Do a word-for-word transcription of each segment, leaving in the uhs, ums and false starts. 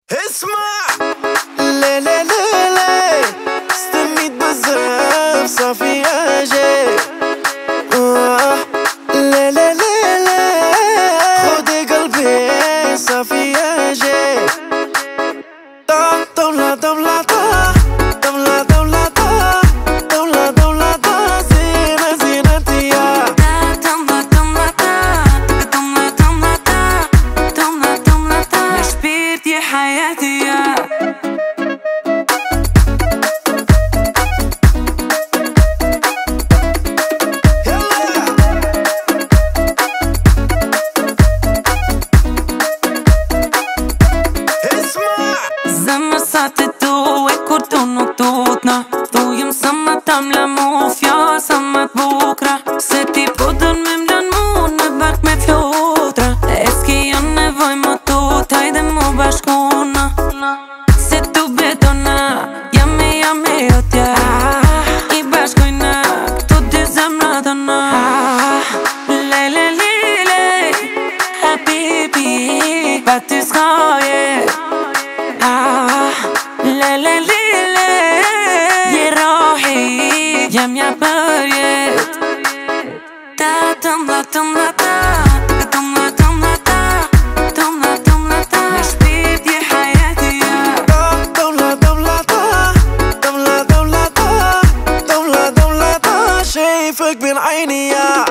اسمع. لا لا لا لا استنيت بزاف صافي اجي. آه. لا لا لا لا خدي قلبي صافي اجي. طولة طولة طولة طولة طولة طولة طولة زينة زينتي يا طولة طولة طولة طولة طولة طولة يا شبيرتي حياتي يا Zemër sa të tu e kur tu nuk tutna Tu jem sa ma ta mla mu fja sa ma t'bukra Se ti po dën me mlan mu në bak me flutra E s'ki janë nevoj më tut hajde mu bashkuna Se tu betona jam e jam e jotja I bashkojna këtu dy zemra tona Le le le le Habibi pa ty s'ka jet آه لا لا لا لا يا روحي جام يا بريت تا تملا تملا تا تملا تملا تا تملا تملا تا يا شبيبتي حياتي يا طولة طولة طولة طولة طولة طولة شايفك بين عيني يا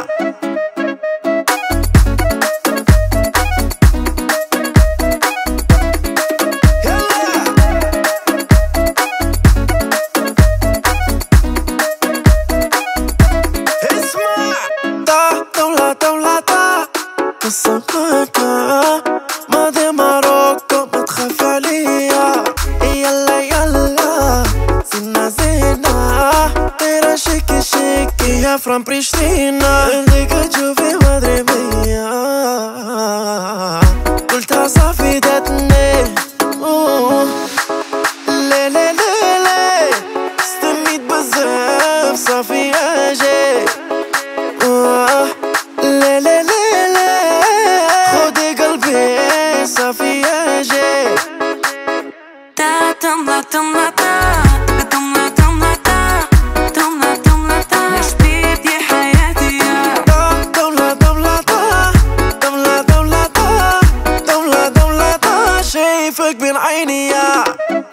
قصتك ماضي ماروكو ما تخاف عليا يلا يلا زينة زينة طيرة شيكي شيكي يا فران بريشتينا اللي تشوفي مدري بيا قلتها صافي داتني لا لا لا لا استنيت بزاف صافي اجي لا لا لا صافي اجي تا تملا تملا تا تملا تملا تا تملا تملا تا يا شبيبتي حياتي يا طولة طولة طولة طولة طولة طولة شايفك بين عيني يا